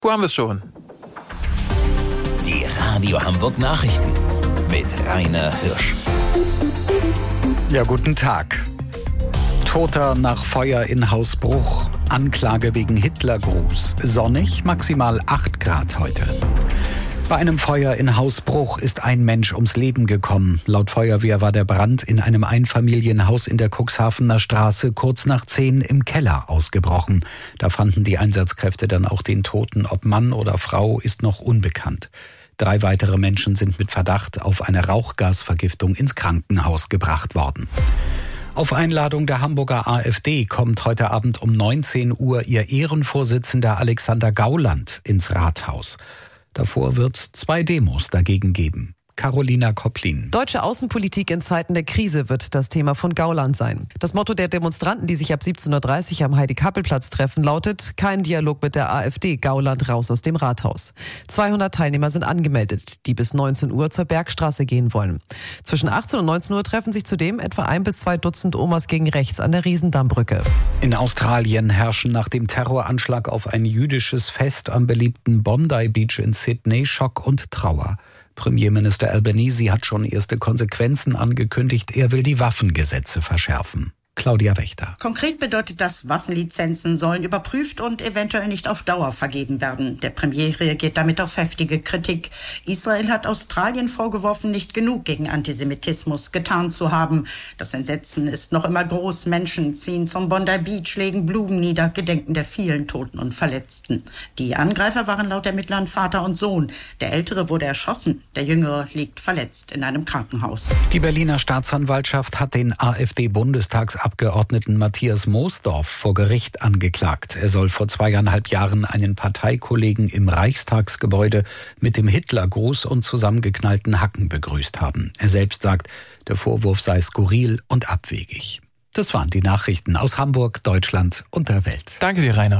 Wo haben wir es schon? Die Radio Hamburg Nachrichten mit Rainer Hirsch. Ja, guten Tag. Toter nach Feuer in Haus Bruch. Anklage wegen Hitlergruß. Sonnig, maximal 8 Grad heute. Bei einem Feuer in Haus Bruch ist ein Mensch ums Leben gekommen. Laut Feuerwehr war der Brand in einem Einfamilienhaus in der Cuxhavener Straße kurz nach 10 im Keller ausgebrochen. Da fanden die Einsatzkräfte dann auch den Toten. Ob Mann oder Frau, ist noch unbekannt. 3 weitere Menschen sind mit Verdacht auf eine Rauchgasvergiftung ins Krankenhaus gebracht worden. Auf Einladung der Hamburger AfD kommt heute Abend um 19 Uhr ihr Ehrenvorsitzender Alexander Gauland ins Rathaus. Davor wird es 2 Demos dagegen geben. Carolina Kopplin. Deutsche Außenpolitik in Zeiten der Krise wird das Thema von Gauland sein. Das Motto der Demonstranten, die sich ab 17.30 Uhr am Heidi-Kappel-Platz treffen, lautet: Kein Dialog mit der AfD, Gauland raus aus dem Rathaus. 200 Teilnehmer sind angemeldet, die bis 19 Uhr zur Bergstraße gehen wollen. Zwischen 18 und 19 Uhr treffen sich zudem etwa 1 bis 2 Dutzend Omas gegen rechts an der Riesendammbrücke. In Australien herrschen nach dem Terroranschlag auf ein jüdisches Fest am beliebten Bondi Beach in Sydney Schock und Trauer. Premierminister Albanese hat schon erste Konsequenzen angekündigt. Er will die Waffengesetze verschärfen. Claudia Wächter. Konkret bedeutet das, Waffenlizenzen sollen überprüft und eventuell nicht auf Dauer vergeben werden. Der Premier reagiert damit auf heftige Kritik. Israel hat Australien vorgeworfen, nicht genug gegen Antisemitismus getan zu haben. Das Entsetzen ist noch immer groß. Menschen ziehen zum Bondi Beach, legen Blumen nieder, gedenken der vielen Toten und Verletzten. Die Angreifer waren laut Ermittlern Vater und Sohn. Der Ältere wurde erschossen, der Jüngere liegt verletzt in einem Krankenhaus. Die Berliner Staatsanwaltschaft hat den AfD-Bundestagsabgeordneten Matthias Moosdorf vor Gericht angeklagt. Er soll vor 2,5 Jahren einen Parteikollegen im Reichstagsgebäude mit dem Hitlergruß und zusammengeknallten Hacken begrüßt haben. Er selbst sagt, der Vorwurf sei skurril und abwegig. Das waren die Nachrichten aus Hamburg, Deutschland und der Welt. Danke dir, Rainer.